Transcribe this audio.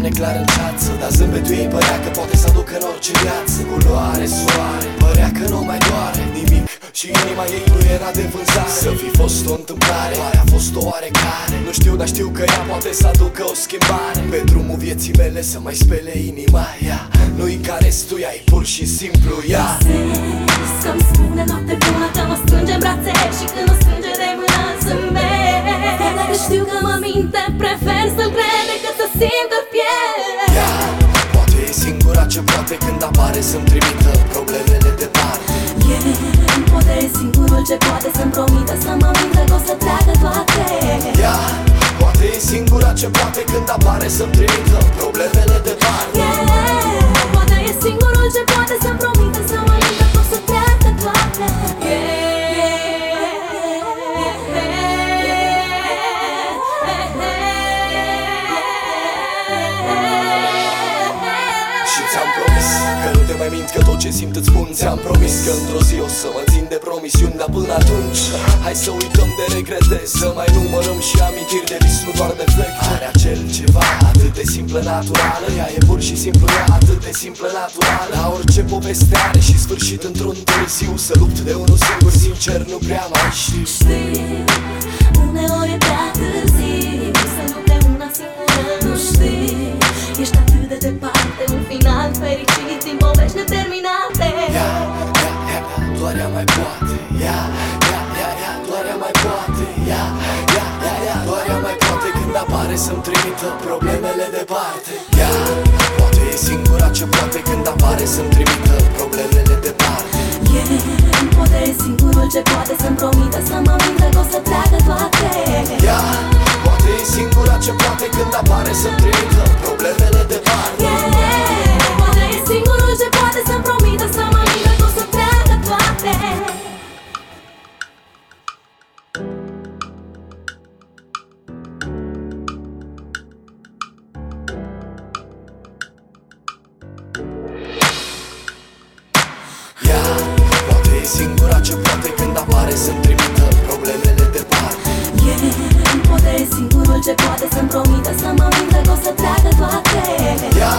neclar în față, dar zâmbetul ei părea că poate să aducă în orice viață. Culoare, soare, părea că nu mai doare nimic și inima ei nu era de vânzare. Să fi fost o întâmplare, oare a fost o oarecare? Nu știu, dar știu că ea poate să aducă o schimbare. Pe drumul vieții mele să mai spele inima ea. Nu-i ca restul, ea e pur și simplu ea. Să-mi spune noapte bună, că mă strânge în brațe și când mă strânge de mână zâmbesc. Dacă știu că mă minte, prefer să-l cred decât să simt doar piele. Ea poate e singura ce poate când apare să-mi trimită problemele departe. Poate e singurul ce poate să-mi promită, să mă mintă că o să treacă toate. Ea poate e singura ce poate când apare să-mi trimită problemele departe. Poate e singurul ce poate să-mi promită, să mă mintă că o să treacă toate. Și ți-am promis că nu te mai mint, că tot ce simt îți spun. Ți-am promis că într-o zi o să mă țin de promisiuni, dar până atunci hai să uităm de regrete, să mai numărăm și amintiri de vis, nu doar defecte. Are acel ceva atât de simplă, naturală. Ea e pur și simplu ea, atât de simplă, naturală. La orice poveste are și sfârșit într-un târziu. Să lupt de unul singur, sincer, nu prea mai știu. Știi, uneori e prea târziu să lupt de una singură, nu știi. Ești atât de departe, un final fericit din povești neterminate. Doar ea mai poate. Doar ea mai poate. Doar ea mai poate când apare să-mi trimită problemele departe. Ea poate e singura ce poate când apare să-mi trimită problemele departe. Poate e singurul ce poate să-mi promită, să mă mintă că o să treacă toate. Ea poate e singura ce poate când apare să-mi trimită problemele departe. Poate e singurul ce poate să-mi promită, să mă mintă că o să treacă toate. Ea poate e singura ce poate când apare să-mi trimită problemele departe. Poate e singurul ce poate să-mi promită, să mă mintă că o să treacă toate. Ea